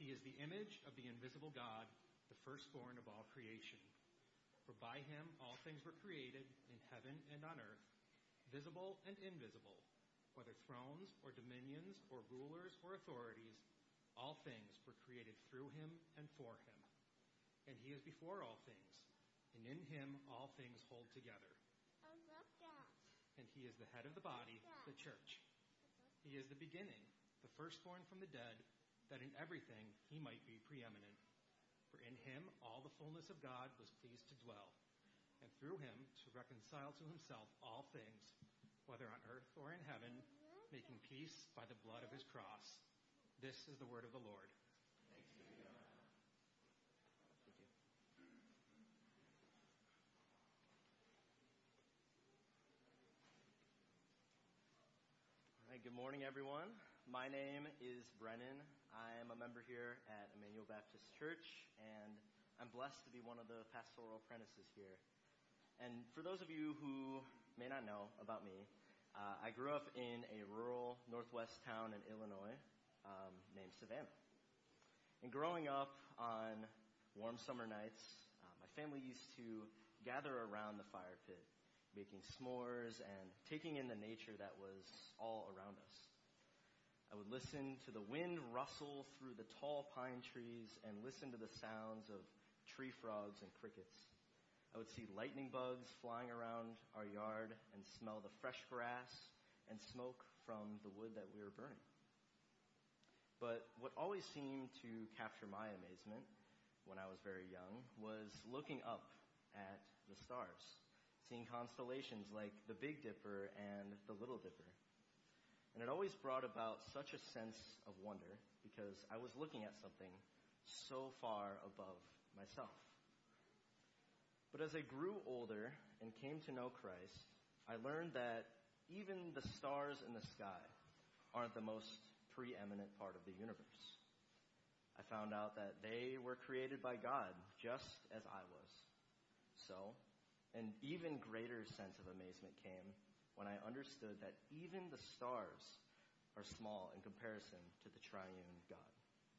He is the image of the invisible God, the firstborn of all creation. For by him all things were created in heaven and on earth, visible and invisible, whether thrones or dominions or rulers or authorities, all things were created through him and for him. And he is before all things, and in him all things hold together. And he is the head of the body, the church. He is the beginning, the firstborn from the dead, that in everything he might be preeminent. For in him all the fullness of God was pleased to dwell, and through him to reconcile to himself all things, whether on earth or in heaven, making peace by the blood of his cross. This is the word of the Lord. Thanks be to God. Thank you. All right, good morning, everyone. My name is Brennan. I am a member here at Emmanuel Baptist Church, and I'm blessed to be one of the pastoral apprentices here. And for those of you who may not know about me, I grew up in a rural northwest town in Illinois named Savannah. And growing up on warm summer nights, my family used to gather around the fire pit, making s'mores and taking in the nature that was all around us. I would listen to the wind rustle through the tall pine trees and listen to the sounds of tree frogs and crickets. I would see lightning bugs flying around our yard and smell the fresh grass and smoke from the wood that we were burning. But what always seemed to capture my amazement when I was very young was looking up at the stars, seeing constellations like the Big Dipper and the Little Dipper. And it always brought about such a sense of wonder because I was looking at something so far above myself. But as I grew older and came to know Christ, I learned that even the stars in the sky aren't the most preeminent part of the universe. I found out that they were created by God just as I was. So, an even greater sense of amazement came when I understood that even the stars are small in comparison to the triune God.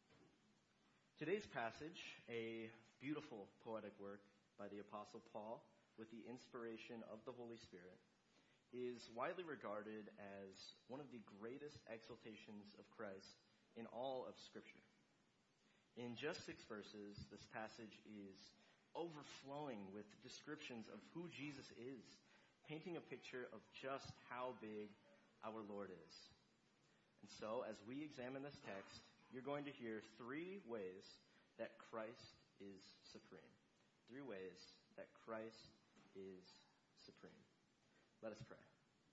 Today's passage, a beautiful poetic work by the Apostle Paul with the inspiration of the Holy Spirit, is widely regarded as one of the greatest exaltations of Christ in all of Scripture. In just 6 verses, this passage is overflowing with descriptions of who Jesus is, painting a picture of just how big our Lord is. And so, as we examine this text, you're going to hear 3 ways that Christ is supreme. 3 ways that Christ is supreme. Let us pray.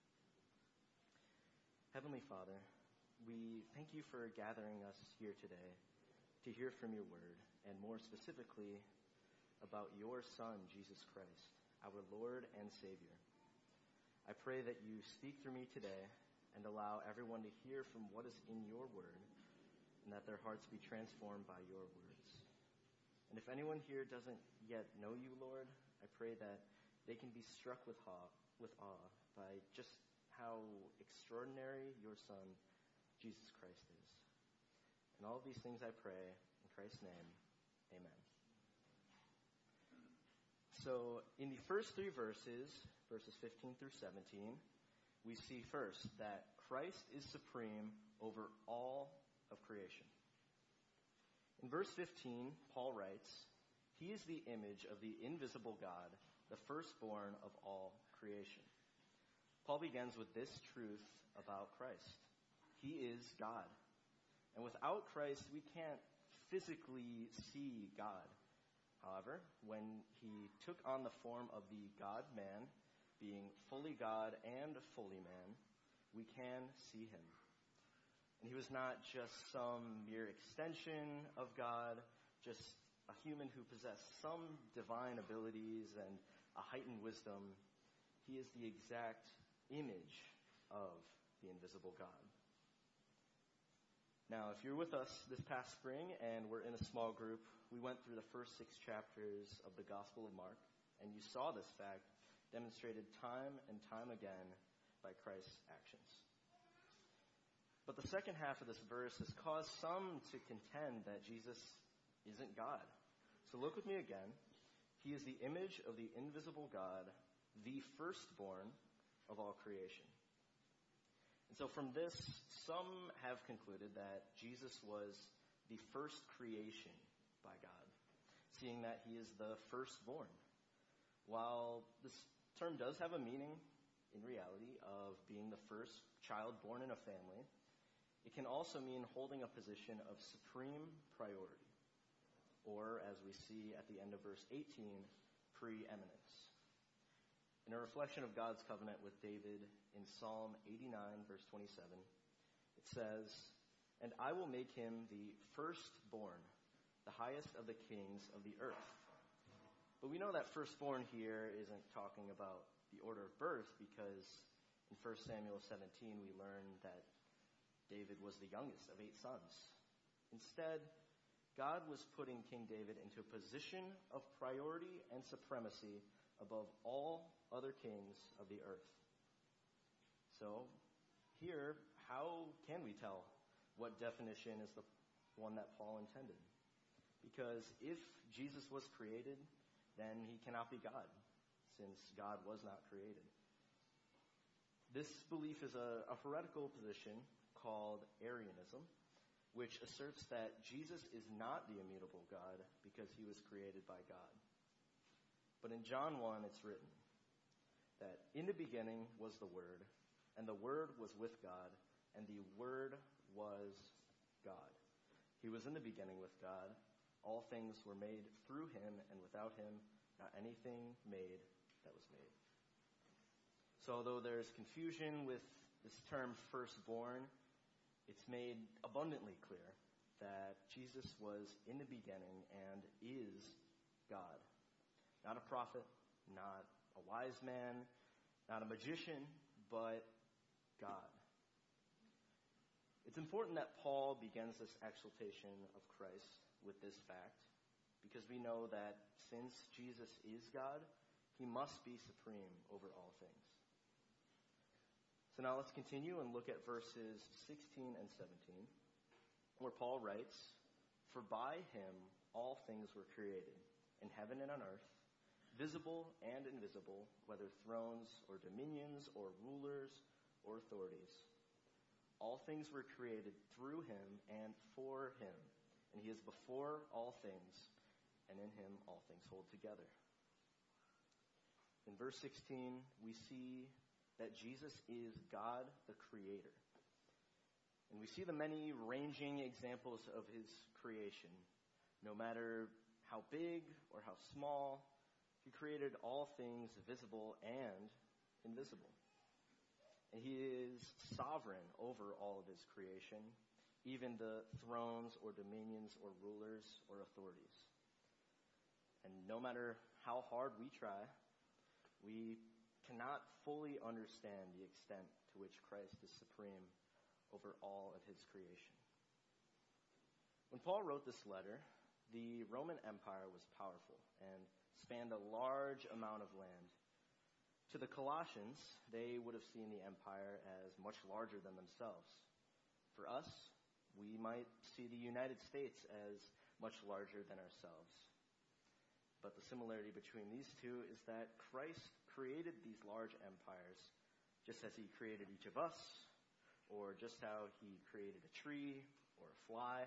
Heavenly Father, we thank you for gathering us here today to hear from your word, and more specifically about your Son, Jesus Christ, our Lord and Savior. I pray that you speak through me today and allow everyone to hear from what is in your word, and that their hearts be transformed by your words. And if anyone here doesn't yet know you, Lord, I pray that they can be struck with awe by just how extraordinary your Son, Jesus Christ, is. And all of these things I pray in Christ's name. Amen. So in the first 3 verses 15 through 17, we see first that Christ is supreme over all of creation. In verse 15, Paul writes, "He is the image of the invisible God, the firstborn of all creation." Paul begins with this truth about Christ. He is God. And without Christ, we can't physically see God. However, when he took on the form of the God-man, being fully God and fully man, we can see him. And he was not just some mere extension of God, just a human who possessed some divine abilities and a heightened wisdom. He is the exact image of the invisible God. Now, if you're with us this past spring and we're in a small group, we went through the first 6 chapters of the Gospel of Mark, and you saw this fact demonstrated time and time again by Christ's actions. But the second half of this verse has caused some to contend that Jesus isn't God. So look with me again. He is the image of the invisible God, the firstborn of all creation. And so from this, some have concluded that Jesus was the first creation by God, seeing that he is the firstborn. While this term does have a meaning in reality of being the first child born in a family, it can also mean holding a position of supreme priority, or as we see at the end of verse 18, preeminence. In a reflection of God's covenant with David in Psalm 89, verse 27, it says, "And I will make him the firstborn, the highest of the kings of the earth." But we know that firstborn here isn't talking about the order of birth, because in 1 Samuel 17 we learn that David was the youngest of 8 sons. Instead, God was putting King David into a position of priority and supremacy above all other kings of the earth. So, here, how can we tell what definition is the one that Paul intended? Because if Jesus was created, then he cannot be God, since God was not created. This belief is a heretical position called Arianism, which asserts that Jesus is not the immutable God because he was created by God. But in John 1, it's written that in the beginning was the Word, and the Word was with God, and the Word was God. He was in the beginning with God. All things were made through him, and without him, not anything made that was made. So although there's confusion with this term firstborn, it's made abundantly clear that Jesus was in the beginning and is God. Not a prophet, not a wise man, not a magician, but God. It's important that Paul begins this exaltation of Christ with this fact, because we know that since Jesus is God, he must be supreme over all things. So now let's continue and look at verses 16 and 17, where Paul writes, "For by him all things were created, in heaven and on earth, visible and invisible, whether thrones or dominions or rulers or authorities. All things were created through him and for him, and he is before all things, and in him all things hold together." In verse 16, we see that Jesus is God the Creator. And we see the many ranging examples of his creation. No matter how big or how small, he created all things visible and invisible. And he is sovereign over all of his creation, even the thrones or dominions or rulers or authorities. And no matter how hard we try, we cannot fully understand the extent to which Christ is supreme over all of his creation. When Paul wrote this letter, the Roman Empire was powerful and spanned a large amount of land. To the Colossians, they would have seen the empire as much larger than themselves. For us, we might see the United States as much larger than ourselves. But the similarity between these two is that Christ created these large empires just as he created each of us, or just how he created a tree or a fly.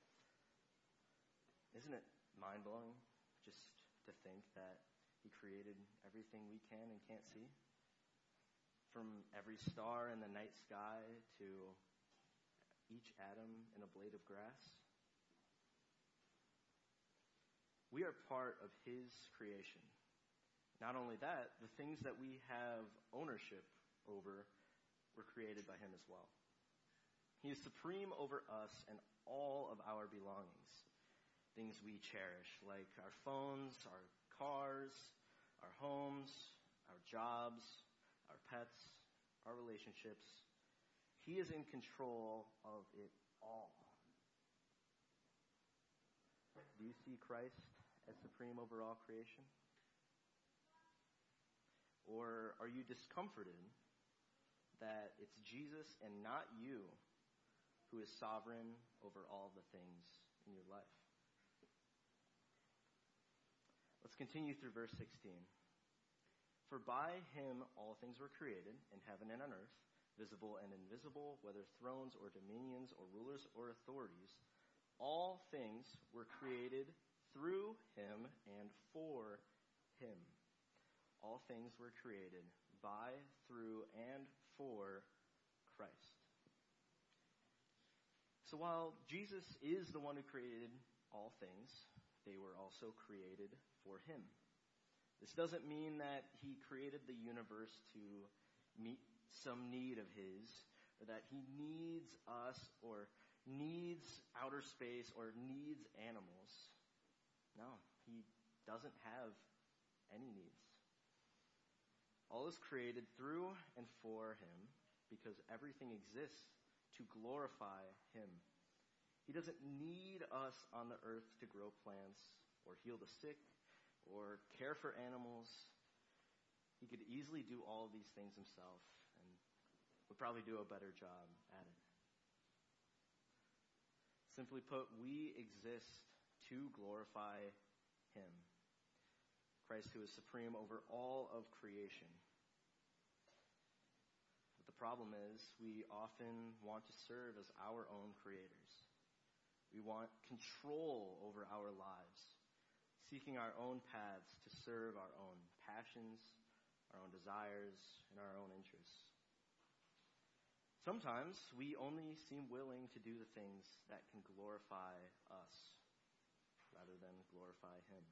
Isn't it mind-blowing just to think that he created everything we can and can't see? From every star in the night sky to each atom in a blade of grass. We are part of his creation. Not only that, the things that we have ownership over were created by him as well. He is supreme over us and all of our belongings, things we cherish, like our phones, our cars, our homes, our jobs, our pets, our relationships. He is in control of it all. Do you see Christ as supreme over all creation? Or are you discomforted that it's Jesus and not you who is sovereign over all the things in your life. Let's continue through verse 16. For by him all things were created, in heaven and on earth, visible and invisible, whether thrones or dominions or rulers or authorities. All things were created through him and for him. All things were created by, through, and for Christ. So while Jesus is the one who created all things, they were also created for him. This doesn't mean that he created the universe to meet some need of his, or that he needs us, or needs outer space, or needs animals. No, he doesn't have any needs. All is created through and for him, because everything exists to glorify him. He doesn't need us on the earth to grow plants, or heal the sick, or care for animals. He could easily do all of these things himself, and would probably do a better job at it. Simply put, we exist to glorify him, Christ who is supreme over all of creation. But the problem is, we often want to serve as our own creators. We want control over our lives, seeking our own paths to serve our own passions, our own desires, and our own interests. Sometimes we only seem willing to do the things that can glorify us rather than glorify him.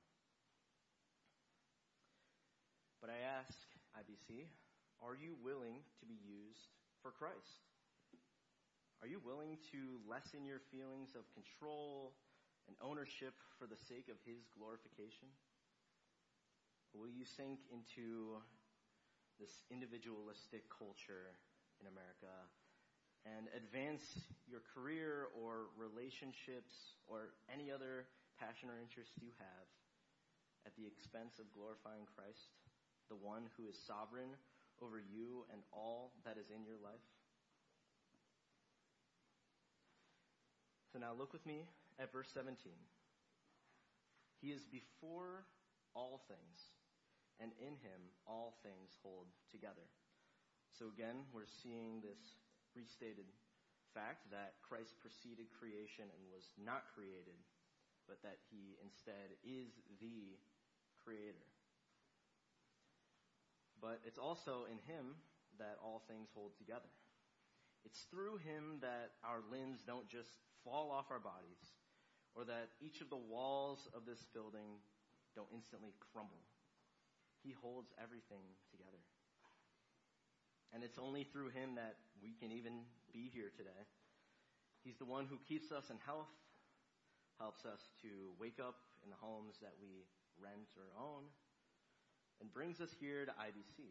But I ask, IBC, are you willing to be used for Christ? Are you willing to lessen your feelings of control and ownership for the sake of his glorification? Or will you sink into this individualistic culture in America and advance your career or relationships or any other passion or interest you have at the expense of glorifying Christ, the one who is sovereign over you and all that is in your life? So now look with me at verse 17. He is before all things, and in him all things hold together. So again, we're seeing this restated fact that Christ preceded creation and was not created, but that he instead is the creator. But it's also in him that all things hold together. It's through him that our limbs don't just fall off our bodies, or that each of the walls of this building don't instantly crumble. He holds everything together. And it's only through him that we can even be here today. He's the one who keeps us in health, helps us to wake up in the homes that we rent or own, and brings us here to IBC.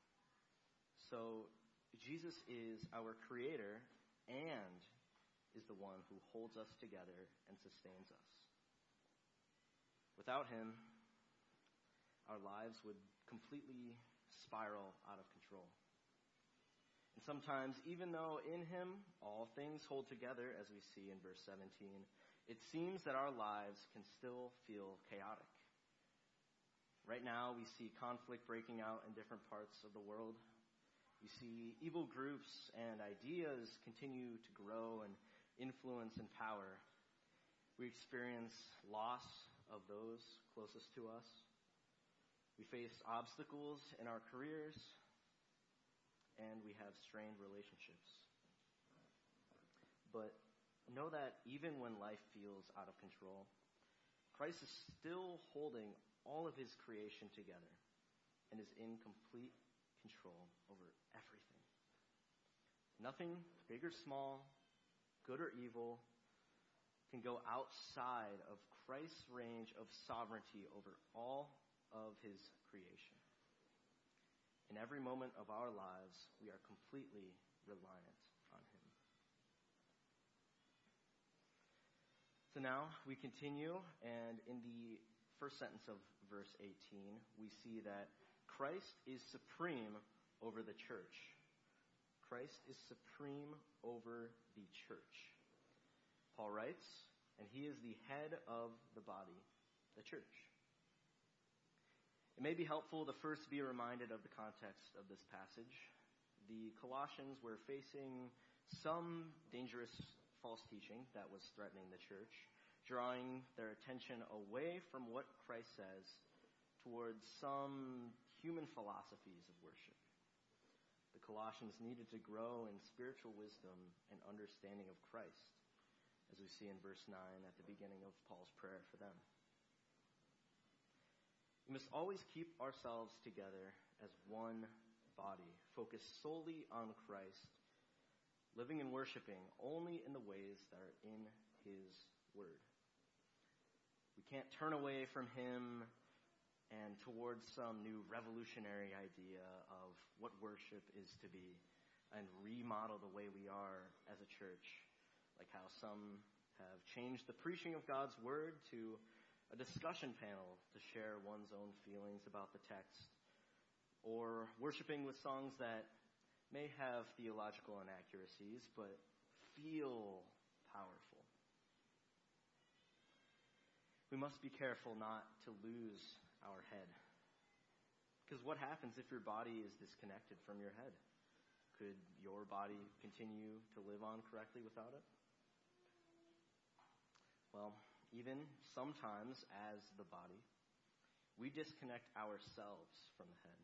So Jesus is our creator and is the one who holds us together and sustains us. Without him, our lives would completely spiral out of control. And sometimes, even though in him all things hold together, as we see in verse 17, it seems that our lives can still feel chaotic. Right now, we see conflict breaking out in different parts of the world. We see evil groups and ideas continue to grow and influence and power. We experience loss of those closest to us. We face obstacles in our careers, and we have strained relationships. But know that even when life feels out of control, Christ is still holding all of his creation together and is in complete control over everything. Nothing, big or small, good or evil, can go outside of Christ's range of sovereignty over all of his creation. In every moment of our lives, we are completely reliant on him. So now we continue, and in the first sentence of verse 18, we see that Christ is supreme over the church. Christ is supreme over the church. Paul writes, and he is the head of the body, the church. It may be helpful to first be reminded of the context of this passage. The Colossians were facing some dangerous false teaching that was threatening the church, drawing their attention away from what Christ says towards some human philosophies of worship. The Colossians needed to grow in spiritual wisdom and understanding of Christ, as we see in verse 9 at the beginning of Paul's prayer for them. We must always keep ourselves together as one body, focused solely on Christ, living and worshiping only in the ways that are in His Word. We can't turn away from Him and towards some new revolutionary idea of what worship is to be and remodel the way we are as a church, like how some have changed the preaching of God's Word to a discussion panel to share one's own feelings about the text, or worshiping with songs that may have theological inaccuracies but feel powerful. We must be careful not to lose our head. Because what happens if your body is disconnected from your head? Could your body continue to live on correctly without it? Well, even sometimes as the body, we disconnect ourselves from the head.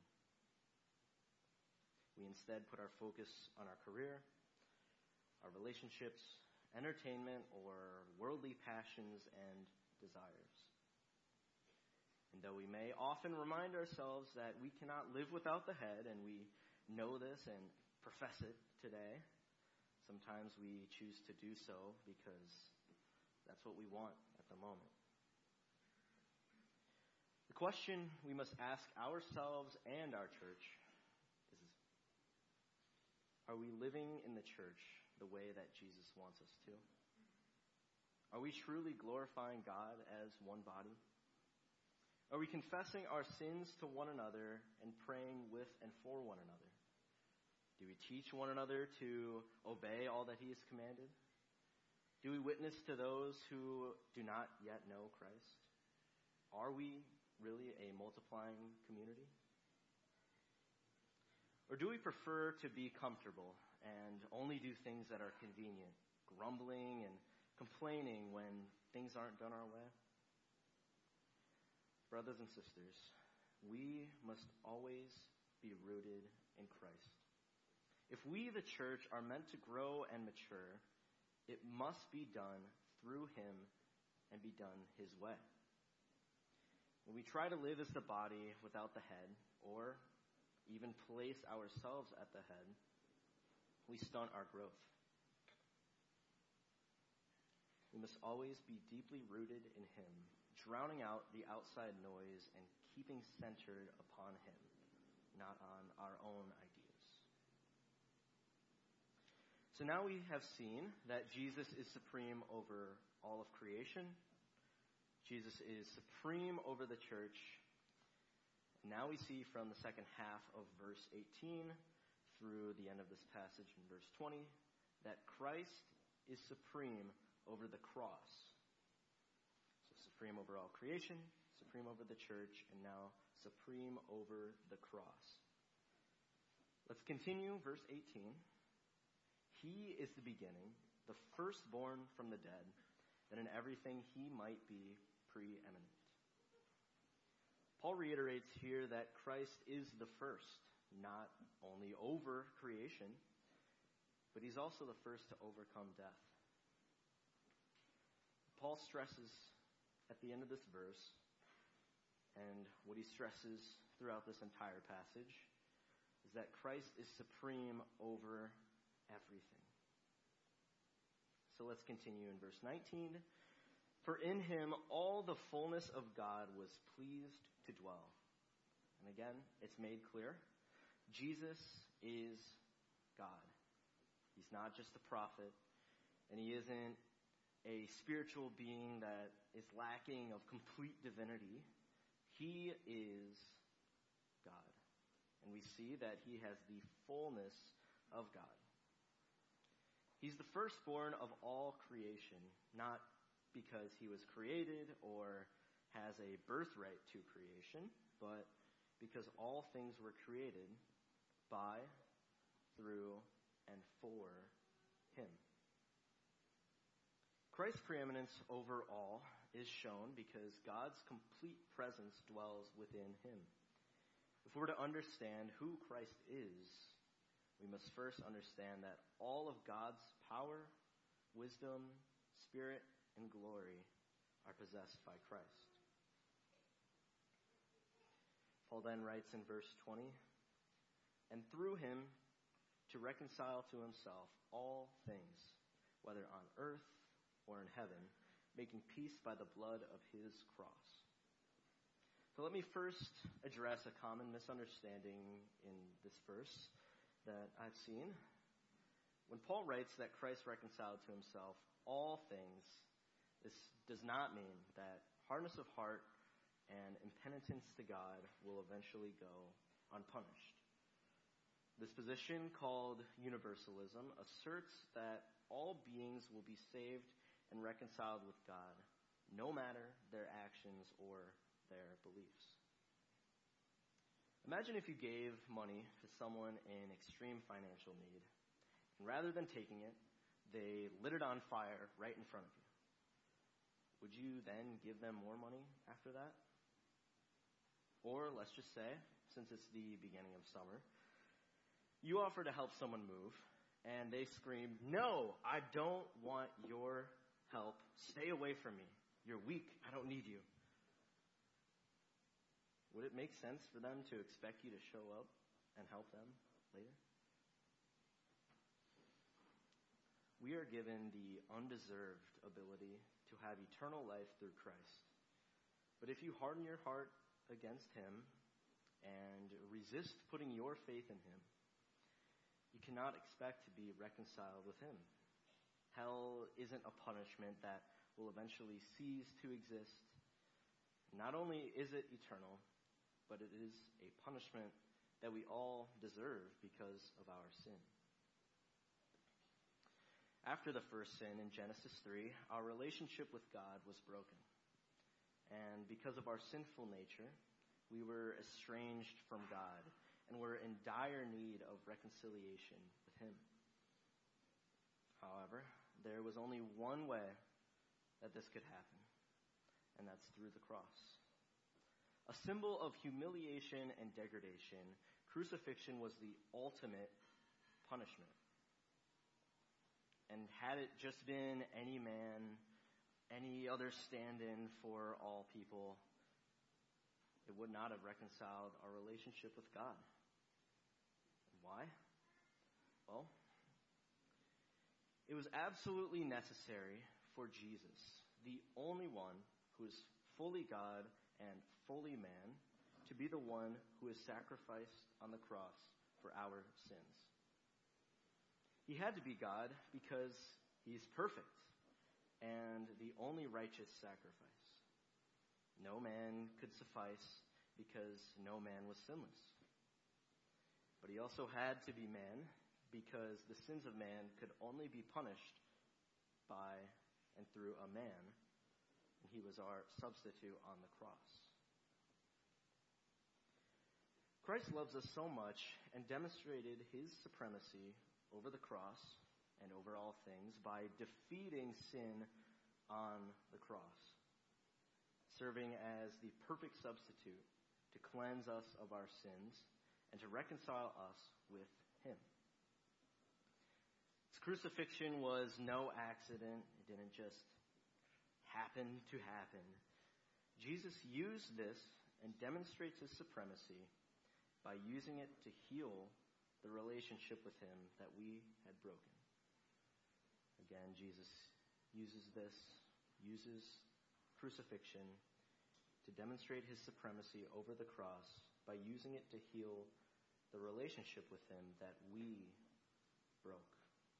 We instead put our focus on our career, our relationships, entertainment, or worldly passions and desires. And though we may often remind ourselves that we cannot live without the head, and we know this and profess it today, sometimes we choose to do so because that's what we want at the moment. The question we must ask ourselves and our church is, are we living in the church the way that Jesus wants us to? Are we truly glorifying God as one body? Are we confessing our sins to one another and praying with and for one another? Do we teach one another to obey all that He has commanded? Do we witness to those who do not yet know Christ? Are we really a multiplying community? Or do we prefer to be comfortable and only do things that are convenient, grumbling and complaining when things aren't done our way? Brothers and sisters, we must always be rooted in Christ. If we, the church, are meant to grow and mature, it must be done through Him and be done His way. When we try to live as the body without the head, or even place ourselves at the head, we stunt our growth. We must always be deeply rooted in Him, drowning out the outside noise and keeping centered upon Him, not on our own ideas. So now we have seen that Jesus is supreme over all of creation. Jesus is supreme over the church. Now we see from the second half of verse 18 through the end of this passage in verse 20 that Christ is supreme over the cross. Supreme over all creation, supreme over the church, and now supreme over the cross. Let's continue, verse 18. He is the beginning, the firstborn from the dead, that in everything He might be preeminent. Paul reiterates here that Christ is the first, not only over creation, but He's also the first to overcome death. Paul stresses at the end of this verse, and what he stresses throughout this entire passage, is that Christ is supreme over everything. So let's continue in verse 19. For in Him all the fullness of God was pleased to dwell. And again, it's made clear, Jesus is God. He's not just a prophet, and He isn't a spiritual being that is lacking of complete divinity. He is God. And we see that He has the fullness of God. He's the firstborn of all creation, not because he was created or has a birthright to creation, but because all things were created by, through, and for him. Christ's preeminence over all is shown because God's complete presence dwells within him. If we're to understand who Christ is, we must first understand that all of God's power, wisdom, spirit, and glory are possessed by Christ. Paul then writes in verse 20, "And through him to reconcile to himself all things, whether on earth or in heaven, making peace by the blood of his cross." So let me first address a common misunderstanding in this verse that I've seen. When Paul writes that Christ reconciled to himself all things, this does not mean that hardness of heart and impenitence to God will eventually go unpunished. This position, called universalism, asserts that all beings will be saved and reconciled with God, no matter their actions or their beliefs. Imagine if you gave money to someone in extreme financial need, and rather than taking it, they lit it on fire right in front of you. Would you then give them more money after that? Or let's just say, since it's the beginning of summer, you offer to help someone move, and they scream, "No, I don't want your help. Stay away from me. You're weak. I don't need you." Would it make sense for them to expect you to show up and help them later? We are given the undeserved ability to have eternal life through Christ. But if you harden your heart against him and resist putting your faith in him, you cannot expect to be reconciled with him. Hell isn't a punishment that will eventually cease to exist. Not only is it eternal, but it is a punishment that we all deserve because of our sin. After the first sin in Genesis 3, our relationship with God was broken. And because of our sinful nature, we were estranged from God and were in dire need of reconciliation with him. However, there was only one way that this could happen, and that's through the cross. A symbol of humiliation and degradation, crucifixion was the ultimate punishment. And had it just been any man, any other stand-in for all people, it would not have reconciled our relationship with God. Why? Well, it was absolutely necessary for Jesus, the only one who is fully God and fully man, to be the one who is sacrificed on the cross for our sins. He had to be God because he's perfect and the only righteous sacrifice. No man could suffice because no man was sinless. But he also had to be man because the sins of man could only be punished by and through a man, and he was our substitute on the cross. Christ loves us so much and demonstrated his supremacy over the cross and over all things by defeating sin on the cross, serving as the perfect substitute to cleanse us of our sins and to reconcile us with him. His crucifixion was no accident. It didn't just happen to happen. Jesus used this and demonstrates his supremacy by using it to heal the relationship with him that we had broken. Again, Jesus uses crucifixion to demonstrate his supremacy over the cross by using it to heal the relationship with him that we broke.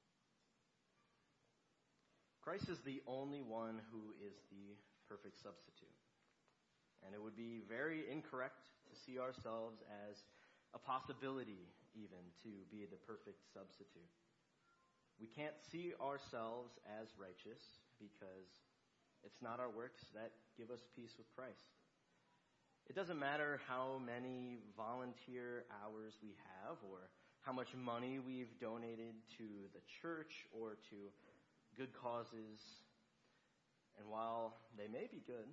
Christ is the only one who is the perfect substitute. And it would be very incorrect to see ourselves as a possibility even to be the perfect substitute. We can't see ourselves as righteous because it's not our works that give us peace with Christ. It doesn't matter how many volunteer hours we have or how much money we've donated to the church or to good causes. And while they may be good,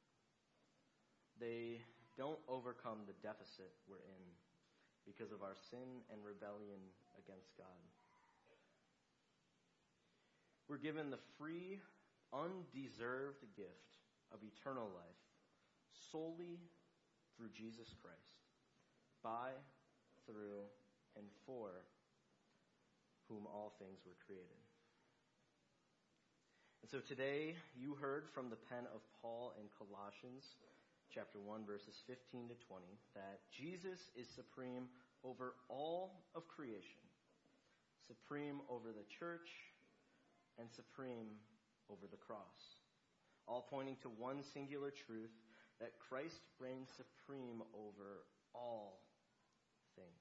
they don't overcome the deficit we're in because of our sin and rebellion against God. We're given the free, undeserved gift of eternal life solely through Jesus Christ, by, through, and for whom all things were created. And so today you heard from the pen of Paul in Colossians chapter 1, verses 15 to 20, that Jesus is supreme over all of creation, supreme over the church, and supreme over the cross, all pointing to one singular truth, that Christ reigns supreme over all things.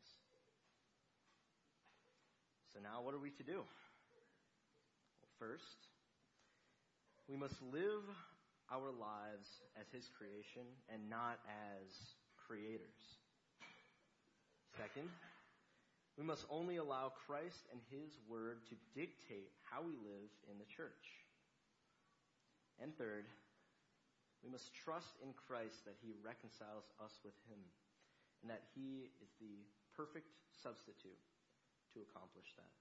So now what are we to do? Well, first, we must live our lives as His creation and not as creators. Second, we must only allow Christ and His Word to dictate how we live in the church. And third, we must trust in Christ that He reconciles us with Him and that He is the perfect substitute to accomplish that.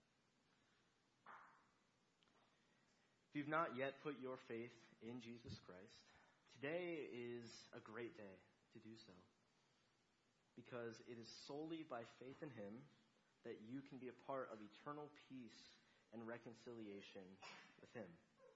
If you've not yet put your faith in Jesus Christ, today is a great day to do so, because it is solely by faith in Him that you can be a part of eternal peace and reconciliation with Him.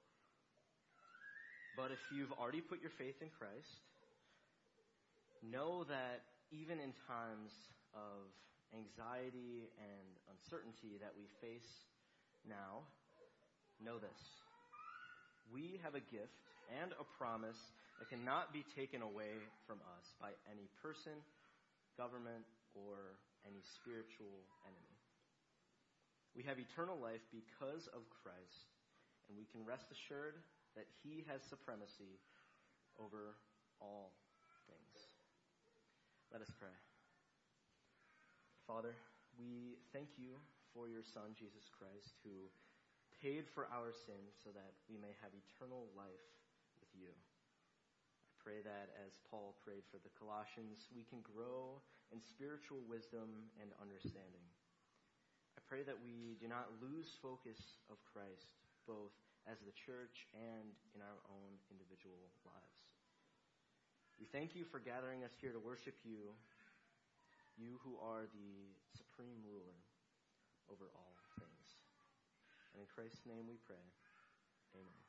But if you've already put your faith in Christ, know that even in times of anxiety and uncertainty that we face now, know this: we have a gift and a promise that cannot be taken away from us by any person, government, or any spiritual enemy. We have eternal life because of Christ, and we can rest assured that He has supremacy over all things. Let us pray. Father, we thank You for Your Son, Jesus Christ, who paid for our sins so that we may have eternal life with You. I pray that as Paul prayed for the Colossians, we can grow in spiritual wisdom and understanding. I pray that we do not lose focus of Christ, both as the church and in our own individual lives. We thank You for gathering us here to worship You, You who are the supreme ruler over all things. And in Christ's name we pray. Amen.